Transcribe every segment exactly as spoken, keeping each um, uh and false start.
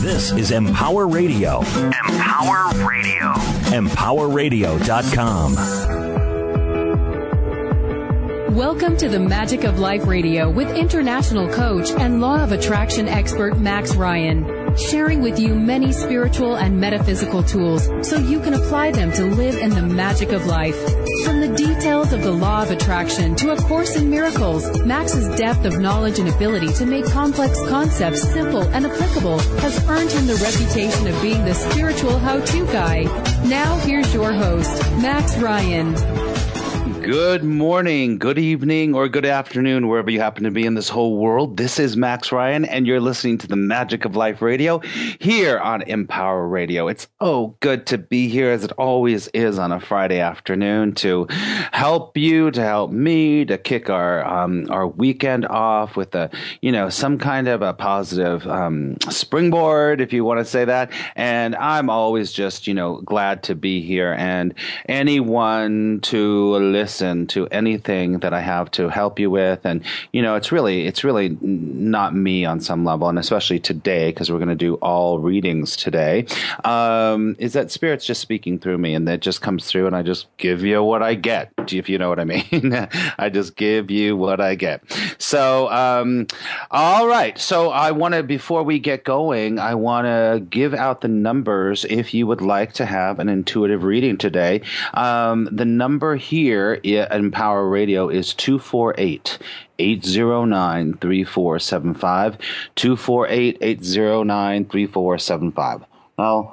This is Empower Radio. Empower Radio. empower radio dot com. Welcome to the Magic of Life Radio with international coach and law of attraction expert Max Ryan, sharing with you many spiritual and metaphysical tools so you can apply them to live in the magic of life. From the details of the law of attraction to A Course in Miracles, Max's depth of knowledge and ability to make complex concepts simple and applicable has earned him the reputation of being the spiritual how-to guy. Now here's your host, Max Ryan. Good morning, good evening, or good afternoon, wherever you happen to be in this whole world. This is Max Ryan, and you're listening to the Magic of Life Radio here on Empower Radio. It's oh good to be here, as it always is on a Friday afternoon, to help you, to help me, to kick our um, our weekend off with a you know some kind of a positive um, springboard, if you want to say that. And I'm always just you know glad to be here, and anyone to listen to anything that I have to help you with. And, you know, it's really, it's really not me on some level, and especially today, because we're going to do all readings today, um, is that Spirit's just speaking through me, and that just comes through, and I just give you what I get, if you know what I mean. I just give you what I get. So, um, all right. So I want to, before we get going, I want to give out the numbers if you would like to have an intuitive reading today. Um, the number here Empower Radio is two four eight, eight zero nine, three four seven five, two four eight, eight zero nine, three four seven five. Well,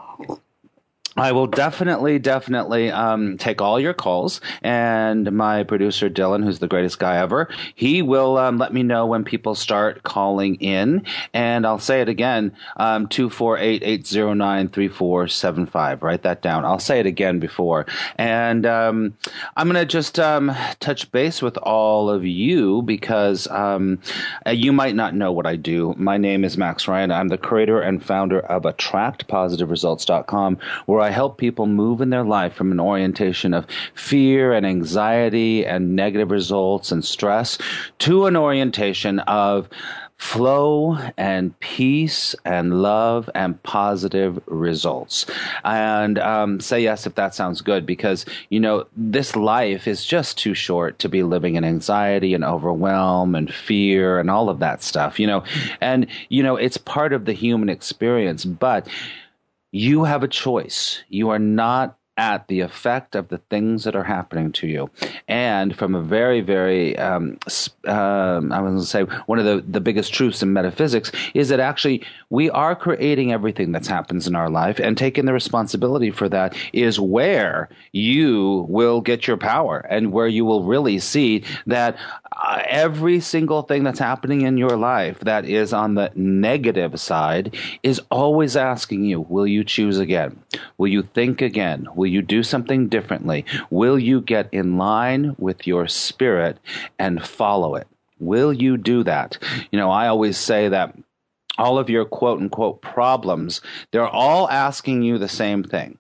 I will definitely, definitely um, take all your calls, and my producer, Dylan, who's the greatest guy ever, he will um, let me know when people start calling in, and I'll say it again, um, two four eight, eight zero nine, three four seven five. Write that down. I'll say it again before. And um, I'm going to just um, touch base with all of you, because um, you might not know what I do. My name is Max Ryan. I'm the creator and founder of attract positive results dot com, where I help people move in their life from an orientation of fear and anxiety and negative results and stress to an orientation of flow and peace and love and positive results. And um, say yes if that sounds good, because, you know, this life is just too short to be living in anxiety and overwhelm and fear and all of that stuff, you know. And, you know, it's part of the human experience, but you have a choice. You are not at the effect of the things that are happening to you. And from a very, very, um, um, I was going to say, one of the, the biggest truths in metaphysics is that actually we are creating everything that happens in our life, and taking the responsibility for that is where you will get your power, and where you will really see that uh, every single thing that's happening in your life that is on the negative side is always asking you, will you choose again? Will you think again? Will you do something differently? Will you get in line with your spirit and follow it? Will you do that? You know, I always say that all of your quote unquote problems, they're all asking you the same thing.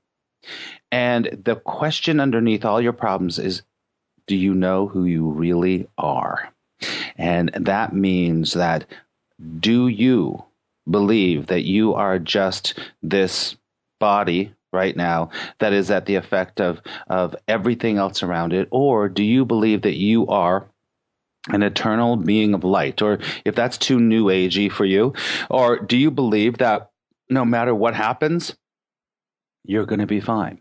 And the question underneath all your problems is, do you know who you really are? And that means that, do you believe that you are just this body right now that is at the effect of, of everything else around it? Or do you believe that you are an eternal being of light? Or if that's too new agey for you, or do you believe that no matter what happens, you're going to be fine?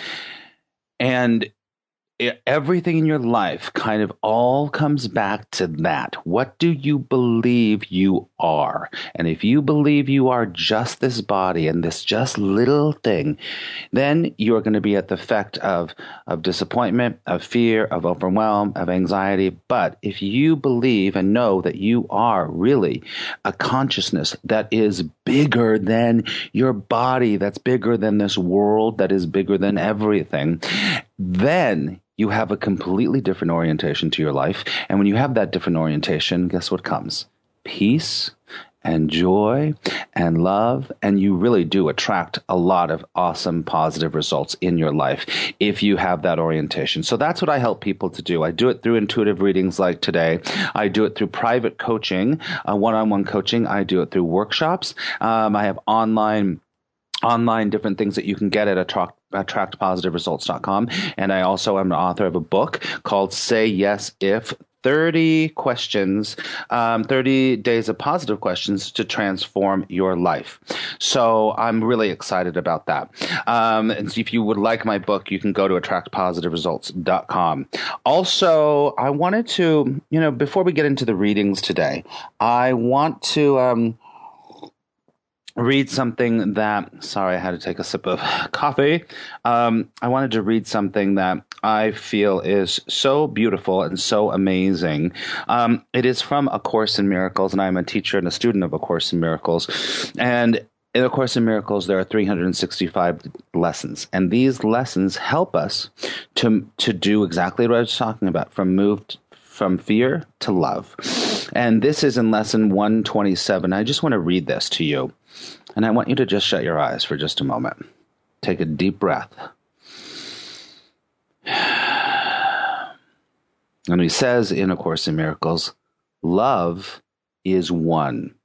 And it, everything in your life kind of all comes back to that. What do you believe you are? And if you believe you are just this body and this just little thing, then you're going to be at the effect of, of disappointment, of fear, of overwhelm, of anxiety. But if you believe and know that you are really a consciousness that is bigger than your body, that's bigger than this world, that is bigger than everything, then you have a completely different orientation to your life. And when you have that different orientation, guess what comes? Peace and joy and love, and you really do attract a lot of awesome positive results in your life if you have that orientation. So that's what I help people to do. I do it through intuitive readings like today. I do it through private coaching, uh, one-on-one coaching. I do it through workshops. Um, I have online online different things that you can get at attract, attract positive results dot com. And I also am the author of a book called Say Yes If, thirty questions, um, thirty days of positive questions to transform your life. So I'm really excited about that. Um, and so if you would like my book, you can go to attract positive results dot com. Also, I wanted to, you know, before we get into the readings today, I want to um, read something that, sorry, I had to take a sip of coffee. Um, I wanted to read something that I feel is so beautiful and so amazing. Um, it is from A Course in Miracles, and I'm a teacher and a student of A Course in Miracles. And in A Course in Miracles, there are three hundred sixty-five lessons, and these lessons help us to to do exactly what I was talking about, from moved from fear to love. And this is in lesson one twenty-seven. I just want to read this to you. And I want you to just shut your eyes for just a moment. Take a deep breath. And he says in A Course in Miracles, love is one.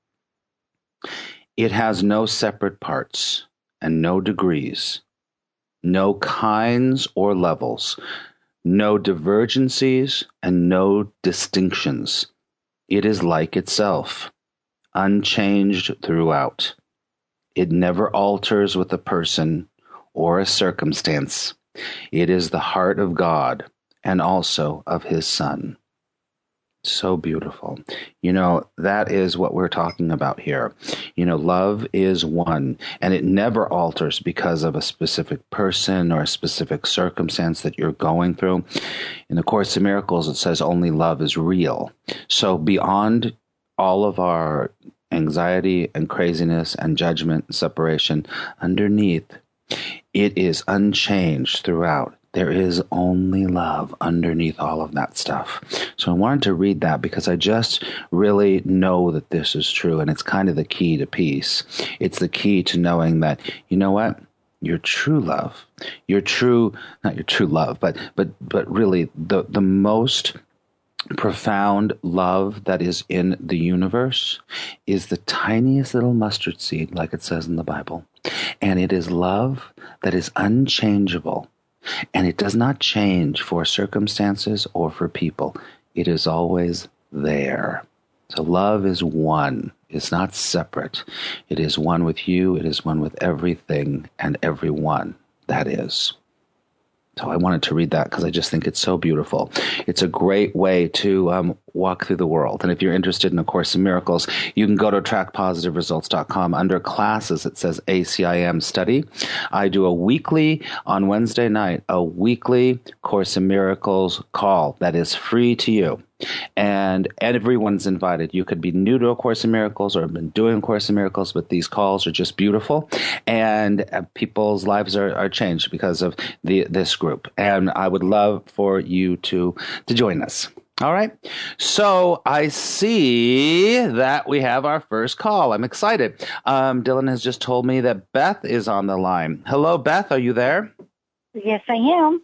It has no separate parts and no degrees, no kinds or levels, no divergencies and no distinctions. It is like itself, unchanged throughout. It never alters with a person or a circumstance. It is the heart of God and also of his Son. So beautiful. You know, that is what we're talking about here. You know, love is one, and it never alters because of a specific person or a specific circumstance that you're going through. In the Course in Miracles, it says only love is real. So beyond all of our anxiety and craziness and judgment and separation, underneath, it is unchanged throughout. There is only love underneath all of that stuff. So I wanted to read that because I just really know that this is true, and it's kind of the key to peace. It's the key to knowing that, you know what? Your true love, your true, not your true love, but but but really the the most profound love that is in the universe is the tiniest little mustard seed, like it says in the Bible. And it is love that is unchangeable. And it does not change for circumstances or for people. It is always there. So love is one. It's not separate. It is one with you. It is one with everything and everyone that is. So I wanted to read that because I just think it's so beautiful. It's a great way to um, walk through the world. And if you're interested in A Course in Miracles, you can go to attract positive results dot com. Under classes, it says A C I M study. I do a weekly, on Wednesday night, a weekly Course in Miracles call that is free to you. And everyone's invited. You could be new to A Course in Miracles or have been doing A Course in Miracles, but these calls are just beautiful. And uh, people's lives are, are changed because of the this group. And I would love for you to, to join us. All right. So I see that we have our first call. I'm excited. Um, Dylan has just told me that Beth is on the line. Hello, Beth. Are you there? Yes, I am.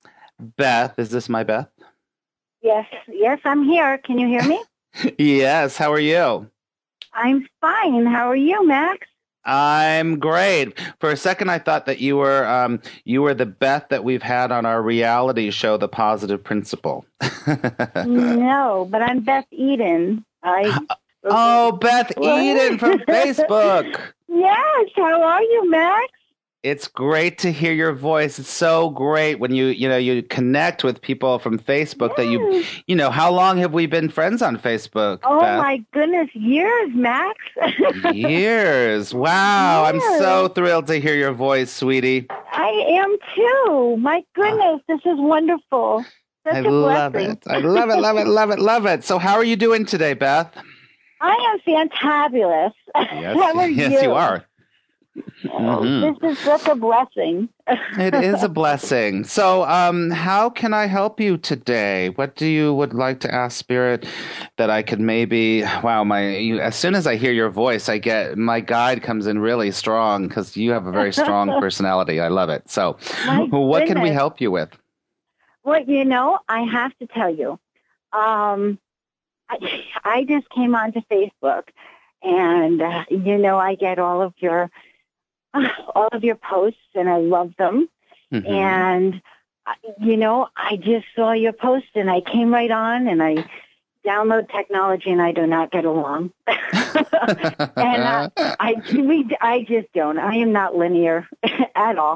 Beth, is this my Beth? Yes, yes, I'm here. Can you hear me? Yes. How are you? I'm fine. How are you, Max? I'm great. For a second, I thought that you were um, you were the Beth that we've had on our reality show, The Positive Principle. No, but I'm Beth Eden. I. Oh, Beth Eden from Facebook. Yes. How are you, Max? It's great to hear your voice. It's so great when you, you know, you connect with people from Facebook. Yes. That you, you know, how long have we been friends on Facebook? Oh, Beth? My goodness, years, Max. Years. Wow. Years. I'm so thrilled to hear your voice, sweetie. I am too. My goodness, this is wonderful. Such I a love blessing. it. I love it, love it, love it, love it. So how are you doing today, Beth? I am fantabulous. Yes, How are yes, you? you are. Mm-hmm. This is such a blessing. It is a blessing. So, um, how can I help you today? What do you would like to ask Spirit that I could maybe? Wow, my you, as soon as I hear your voice, I get my guide comes in really strong because you have a very strong personality. I love it. So, My what can we goodness. help you with? Well, you know, I have to tell you, um, I, I just came onto Facebook, and uh, you know, I get all of your uh, all of your posts, and I love them. Mm-hmm. And uh, you know, I just saw your post, and I came right on, and I download technology, and I do not get along. and uh, I, we, I just don't. I am not linear at all.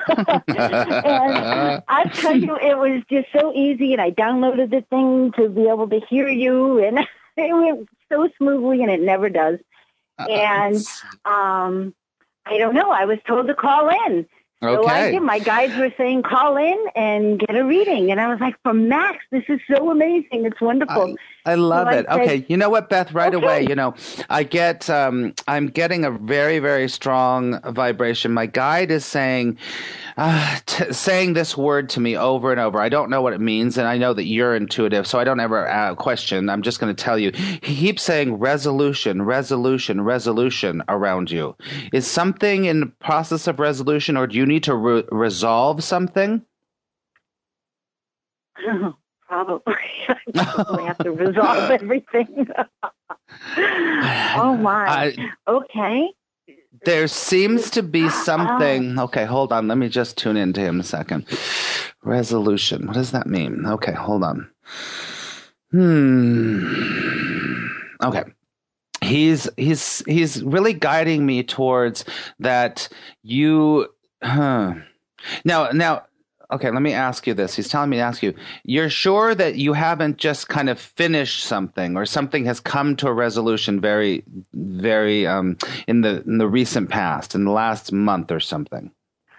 And I tell you, it was just so easy, and I downloaded the thing to be able to hear you, and it went so smoothly, and it never does. And um, I don't know. I was told to call in. So I Okay. did. My guides were saying, call in and get a reading. And I was like, from Max, this is so amazing. It's wonderful. I love So I it. said, Okay, you know what, Beth? Right Okay. away, you know, I get, um, I'm getting a very, very strong vibration. My guide is saying, uh, t- saying this word to me over and over. I don't know what it means, and I know that you're intuitive, so I don't ever uh, question. I'm just going to tell you. He keeps saying resolution, resolution, resolution around you. Is something in the process of resolution, or do you need to re- resolve something? Probably. I probably have to resolve everything. Oh, my. I- Okay. There seems to be something. Okay, hold on. Let me just tune into him a second. Resolution. What does that mean? Okay, hold on. Hmm. Okay. He's he's he's really guiding me towards that you huh. Now now okay, let me ask you this. He's telling me to ask you, you're sure that you haven't just kind of finished something, or something has come to a resolution very, very um, in the in the recent past, in the last month or something?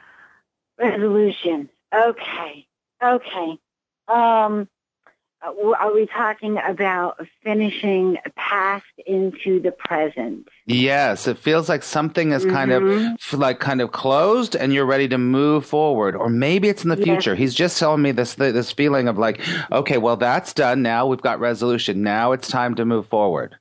Resolution. Okay. Okay. Um, are we talking about finishing past into the present? Yes, it feels like something is kind of Mhm. like kind of closed, and you're ready to move forward, or maybe it's in the Yes. future. He's just telling me this this feeling of like, okay, well that's done. Now we've got resolution. Now it's time to move forward.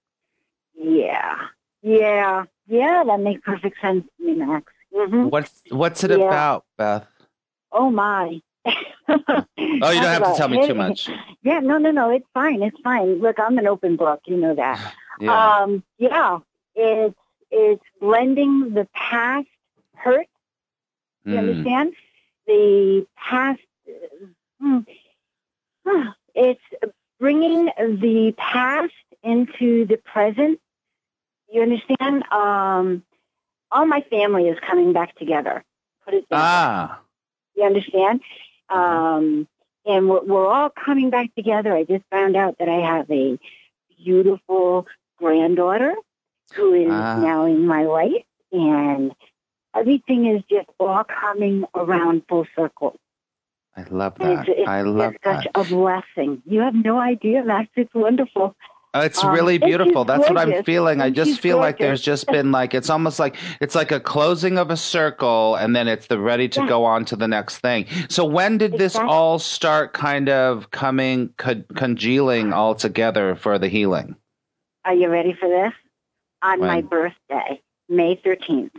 Yeah. Yeah. Yeah, that makes perfect sense to me, Max. hmm What's what's it Yeah. about, Beth? Oh, my. Oh, you don't have to tell me too much. Yeah, no, no, no. It's fine. It's fine. Look, I'm an open book. You know that. Yeah. Um, yeah. It's, it's blending the past hurt. You Mm. understand? The past. uh, hmm, It's bringing the past into the present. You understand? Um, all my family is coming back together. Put it that way. Ah. You understand? Um, and we're, we're all coming back together. I just found out that I have a beautiful granddaughter who is Ah. now in my life, and everything is just all coming around full circle. I love And that. it's, it's I love just such that. a blessing. You have no idea, Max. It's wonderful. Oh, it's um, really and she's beautiful. That's what I'm gorgeous. feeling. I And just she's feel like gorgeous. there's just been like, it's almost like, it's like a closing of a circle, and then it's the ready to Yeah. go on to the next thing. So when did this Exactly. all start kind of coming, con- congealing all together for the healing? Are you ready for this? On When? my birthday, May thirteenth.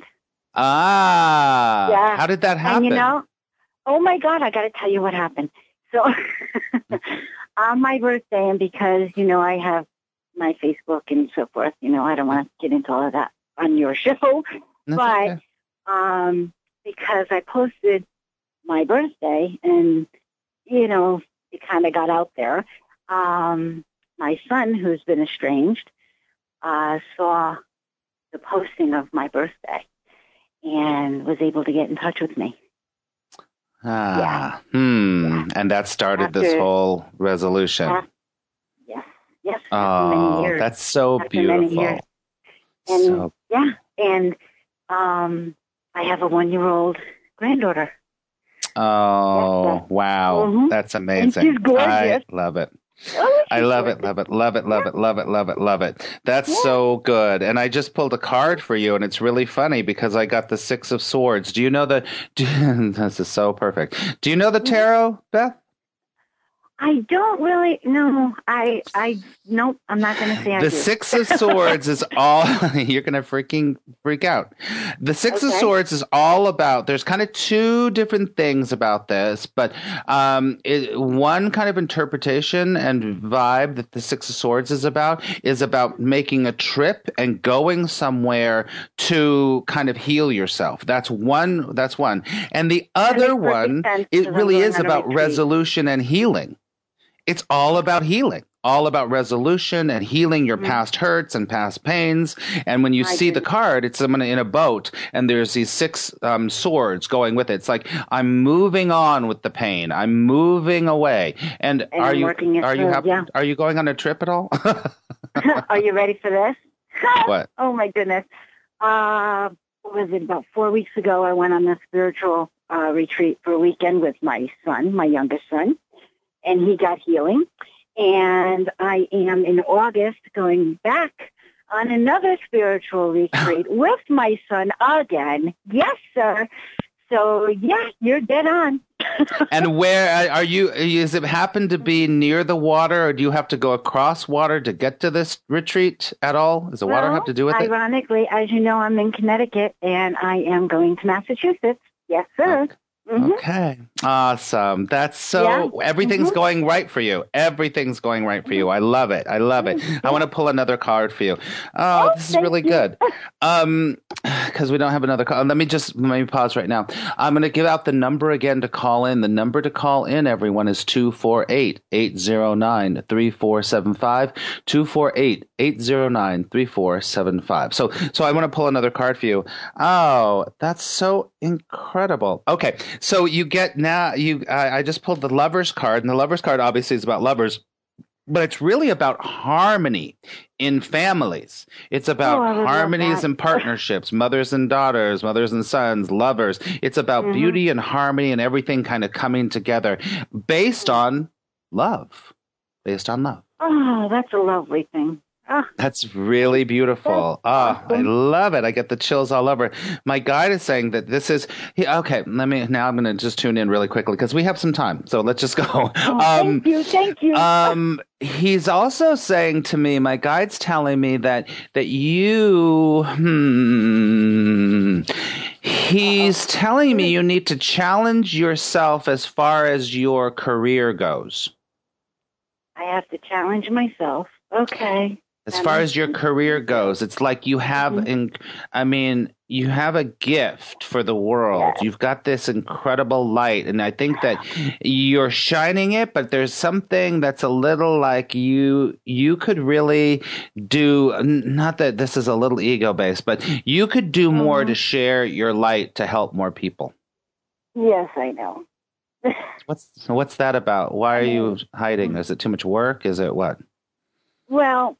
Ah. Yeah. How did that happen? And you know, oh my God, I got to tell you what happened. So on my birthday, and because, you know, I have my Facebook and so forth, you know, I don't want to get into all of that on your show, That's but okay. um, because I posted my birthday and, you know, it kind of got out there. Um, my son, who's been estranged, uh, saw the posting of my birthday and was able to get in touch with me. Ah. Hmm. Yeah. And that started this After- whole resolution. Af- Yes, yes, after many Oh, years. that's so After many beautiful. years. And So yeah, and um, I have a one-year-old granddaughter. Oh, Yes, wow. Mhm. That's amazing. she's gorgeous. I love it. Oh, I love it, love it, love it, love Yeah. it, love it, love it, love it. That's Yeah. so good. And I just pulled a card for you, and it's really funny because I got the Six of Swords. Do you know the? Do, this is so perfect. Do you know the tarot, Beth? I don't really. No, I. I. Nope. I'm not going to say I The do. Six of Swords is all. You're gonna freaking freak out. The Six of Okay. Swords is all about. There's kind of two different things about this, but um, it, one kind of interpretation and vibe that the Six of Swords is about is about making a trip and going somewhere to kind of heal yourself. That's one. That's one. And the other makes perfect one, sense, it 'cause I'm really going is on a about retreat. resolution and healing. It's all about healing, all about resolution and healing your Mhm. past hurts and past pains. And when you I see do. the card, it's someone in a boat, and there's these six um, swords going with it. It's like, I'm moving on with the pain. I'm moving away. And, And are I'm you working it are you through, happy? yeah. Are you going on a trip at all? Are you ready for this? What? Oh my goodness. Uh, what was it? About four weeks ago, I went on a spiritual uh, retreat for a weekend with my son, my youngest son, and he got healing. And I am in August going back on another spiritual retreat with my son again. Yes, sir. So, yeah, you're dead on. And where are you? Is it happen to be near the water, or do you have to go across water to get to this retreat at all? Does the water Well, have to do with it? ironically, as you know, I'm in Connecticut, and I am going to Massachusetts. Yes, sir. Okay. Mhm. Okay. Awesome. That's so, Yeah. everything's Mhm. going right for you. Everything's going right for you. I love it. I love it. I want to pull another card for you. Oh, Oh, this is thank really you. good. Um, because we don't have another call. Let me just, let me pause right now. I'm going to give out the number again to call in. The number to call in, everyone, is two four eight, eight zero nine, three four seven five. two four eight, eight zero nine, three four seven five. So, so I want to pull another card for you. Oh, that's so incredible. Okay. So you get now, you, I, I just pulled the Lovers card, and the Lovers card obviously is about lovers, but it's really about harmony in families. It's about Oh, I would love harmonies that. and partnerships, mothers and daughters, mothers and sons, lovers. It's about Mhm. beauty and harmony and everything kind of coming together based on love, based on love. Oh, that's a lovely thing. Oh, That's really beautiful. That's Oh, I awesome. love it. I get the chills all over. My guide is saying that this is he, okay. Let me now. I'm going to just tune in really quickly because we have some time. So let's just go. oh Um, thank you. Thank you. um, he's also saying to me, my guide's telling me that that you. Hmm, he's telling me you need to challenge yourself as far as your career goes. I have to challenge myself. Okay. As That far makes as your sense. career goes, it's like you have, Mhm. in, I mean, you have a gift for the world. Yes. You've got this incredible light, and I think that you're shining it. But there's something that's a little like you. You could really do. n- Not that this is a little ego based, but you could do more Mhm. to share your light to help more people. Yes, I know. What's what's that about? Why are you hiding? Is it too much work? Is it what? Well,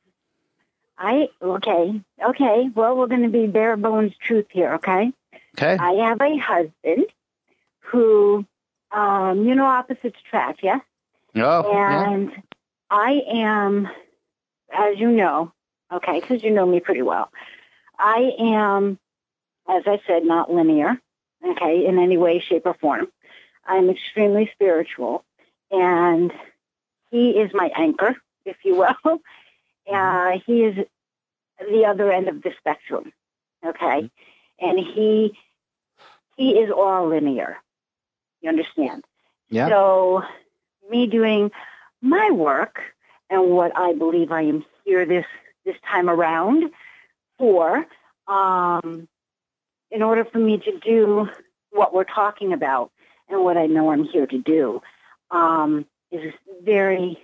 I, okay, okay. Well, we're going to be bare bones truth here, okay? Okay. I have a husband who, um, you know, opposites attract, yes? Oh, yeah. And I am, as you know, okay, because you know me pretty well, I am, as I said, not linear, okay, in any way, shape, or form. I'm extremely spiritual, and he is my anchor, if you will. Uh, he is the other end of the spectrum, okay? And he he is all linear. You understand? Yeah. So me doing my work and what I believe I am here this this time around for, um, in order for me to do what we're talking about and what I know I'm here to do, um, is very,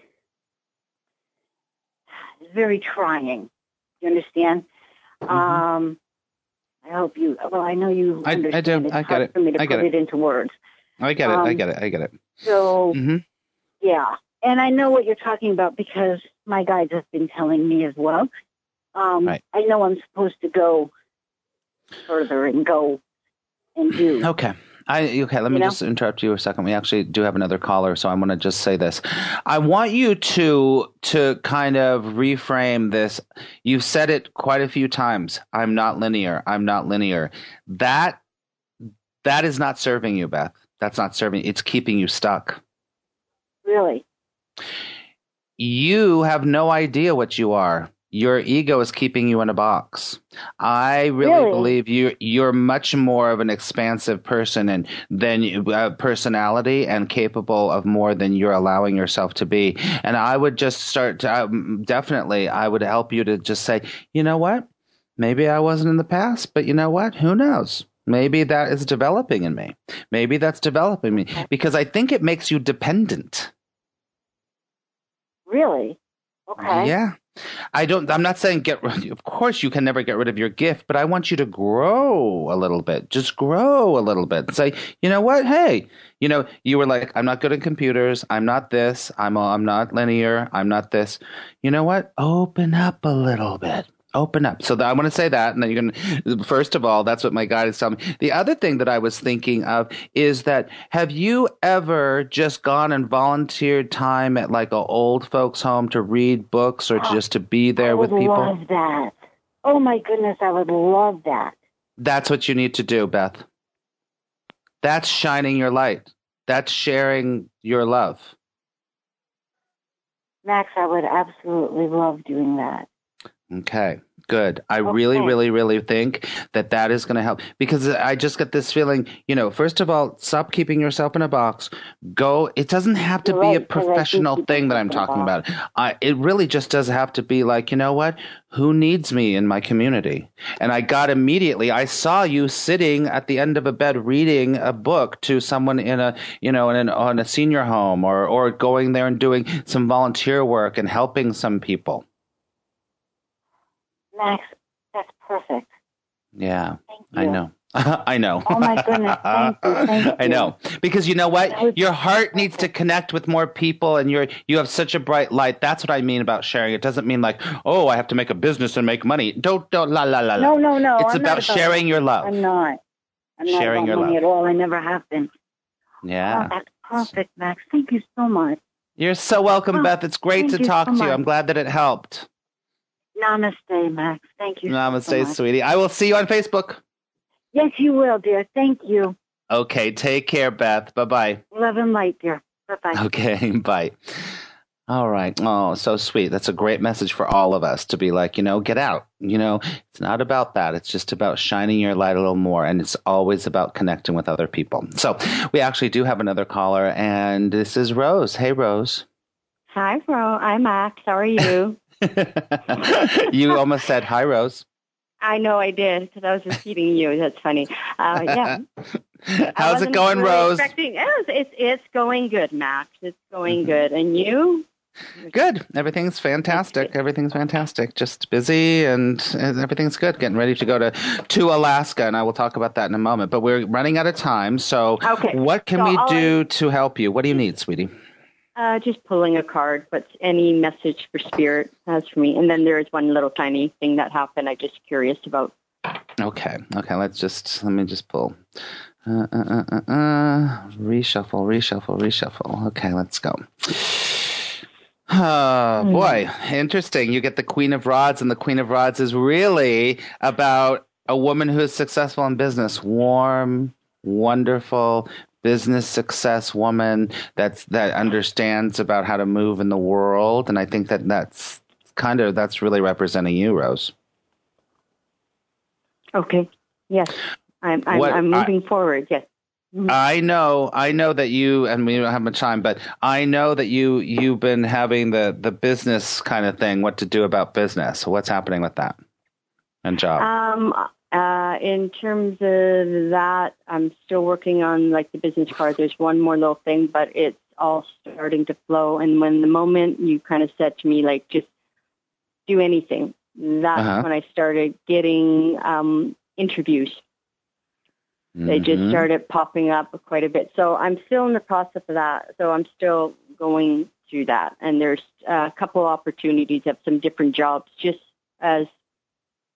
very trying. You understand? Mhm. Um, I hope you. Well, I know you I- I understand. do. It's I get hard it. for me to I get put it. it into words. I get it. I um, get it. I get it. So, hmm yeah. And I know what you're talking about because my guides have been telling me as well. Um, Right. I know I'm supposed to go further and go and do. Okay. I okay, let me you know? just interrupt you a second. We actually do have another caller, so I want to just say this. I want you to to kind of reframe this. You've said it quite a few times. I'm not linear. I'm not linear. That that is not serving you, Beth. That's not serving. It's keeping you stuck. Really? You have no idea what you are. Your ego is keeping you in a box. I really, Really? believe you. You're much more of an expansive person and than you- uh, personality and capable of more than you're allowing yourself to be. And I would just start to um, definitely. I would help you to just say, you know what? Maybe I wasn't in the past, but you know what? Who knows? Maybe that is developing in me. Maybe that's developing me because I think it makes you dependent. Really? Okay. Yeah. I don't, I'm not saying get rid, of course you can never get rid of your gift, but I want you to grow a little bit. Just grow a little bit. Say, you know what? Hey, you know, you were like, I'm not good at computers. I'm not this. I'm, a, I'm not linear. I'm not this. You know what? Open up a little bit. Open up. So that, I want to say that, and then you're going to, first of all, that's what my guide is telling me. The other thing that I was thinking of is that have you ever just gone and volunteered time at like an old folks home to read books or just to be there with people? I would love that. Oh my goodness, I would love that. That's what you need to do, Beth. That's shining your light. That's sharing your love. Max, I would absolutely love doing that. Okay, good. I Okay. really, really, really think that that is going to help because I just get this feeling, you know, first of all, stop keeping yourself in a box. Go. It doesn't have to You're be right, a 'cause I do professional keep thing that I'm myself in a talking box. about. I, it really just does have to be like, you know what? Who needs me in my community? And I got immediately, I saw you sitting at the end of a bed reading a book to someone in a, you know, in an, on a senior home or, or going there and doing some volunteer work and helping some people. Max, that's perfect. Yeah, Thank I you. know. I know. Oh, my goodness. Thank you. Thank I you. know. Because you know what? That was Your heart needs to perfect. connect with more people and you're you have such a bright light. That's what I mean about sharing. It doesn't mean like, oh, I have to make a business and make money. Don't don't la la la la. No, no, no. It's I'm about not sharing your love. I'm not. I'm not Sharing about your money love. at all. I never have been. Yeah. Oh, that's perfect, Max. Thank you so much. You're so welcome, Oh, Beth. It's great thank to you talk so to you. much. I'm glad that it helped. Namaste, Max. Thank you so, so Namaste, much. sweetie. I will see you on Facebook. Yes, you will, dear. Thank you. Okay, take care, Beth. Bye-bye. Love and light, dear. Bye-bye. Okay, bye. All right. Oh, so sweet. That's a great message for all of us to be like, you know, get out. You know, it's not about that. It's just about shining your light a little more. And it's always about connecting with other people. So we actually do have another caller, and this is Rose. Hey, Rose. Hi, Ro. I'm Max. How are you? You almost said hi, Rose. I know I did because I was repeating you. That's funny. Uh, yeah. I How's it wasn't going, really Rose? expecting- It's, it's, it's going good, Max. It's going Mm-hmm. good. And you? Good. Everything's fantastic. Everything's fantastic. Just busy and, and everything's good. Getting ready to go to, to Alaska, and I will talk about that in a moment. But we're running out of time. So Okay. what can So we I'll- do to help you? What do you need, sweetie? Uh, just pulling a card, but any message for Spirit has for me. And then there is one little tiny thing that happened I'm just curious about. Okay. Okay. Let's just, let me just pull. Uh, uh, uh, uh, uh. Reshuffle, reshuffle, reshuffle. Okay, let's go. Oh, boy. Interesting. You get the Queen of Rods, and the Queen of Rods is really about a woman who is successful in business. Warm, wonderful business success woman that's that understands about how to move in the world. And I think that that's kind of, that's really representing you, Rose. Okay. Yes. I'm, I'm, What- I'm moving forward. Yes. I know, I know that you, and we don't have much time, but I know that you, you've been having the, the business kind of thing, what to do about business. So what's happening with that and job? Um, uh, in terms of that, I'm still working on like the business card. There's one more little thing, but it's all starting to flow. And when the moment you kind of said to me, like, just do anything, that's Uh-huh. when I started getting um, interviews. They just Mhm. started popping up quite a bit. So I'm still in the process of that. So I'm still going through that. And there's a couple opportunities of some different jobs just as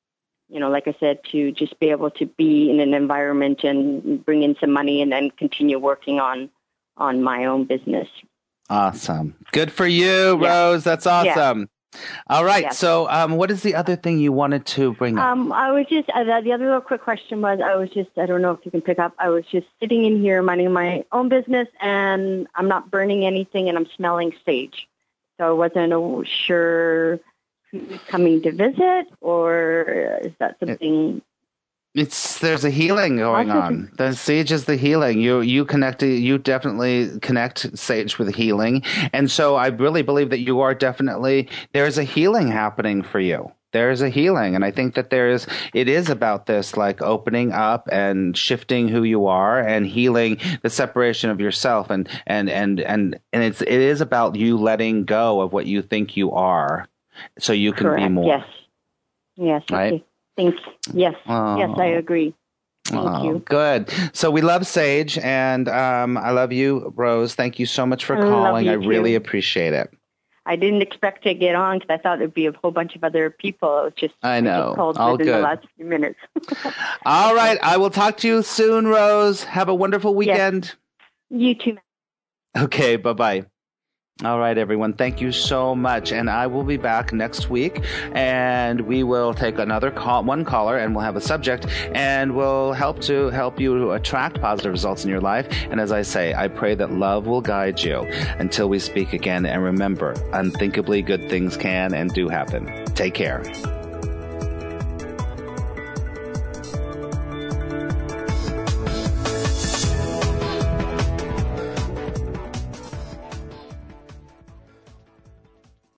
you know, like I said, to just be able to be in an environment and bring in some money and then continue working on on my own business. Awesome. Good for you, yeah. Rose. That's awesome. Yeah. All right. Yeah. So um, what is the other thing you wanted to bring up? Um, I was just, uh, the other little quick question was, I was just, I don't know if you can pick up, I was just sitting in here minding my own business and I'm not burning anything and I'm smelling sage. So I wasn't sure who's coming to visit, or is that something... It's there's a healing going on. The sage is the healing. You you connect. You definitely connect sage with healing, and so I really believe that you are definitely there's a healing happening for you. There's a healing, and I think that there's it is about this like opening up and shifting who you are and healing the separation of yourself, and and and and and it's it is about you letting go of what you think you are, so you can Correct. be more. Yes. Yes. Right. Okay. Thanks. Yes. Oh. Yes, I agree. Thank oh, you. Good. So we love Sage, and um, I love you, Rose. Thank you so much for I calling. I too. really appreciate it. I didn't expect to get on because I thought there'd be a whole bunch of other people. It was just I know. I just called All within good. the last few minutes. All right. I will talk to you soon, Rose. Have a wonderful weekend. Yes. You too. Okay. Bye-bye. All right, everyone. Thank you so much. And I will be back next week, and we will take another call, one caller, and we'll have a subject, and we'll help to help you to attract positive results in your life. And as I say, I pray that love will guide you until we speak again. And remember, unthinkably good things can and do happen. Take care.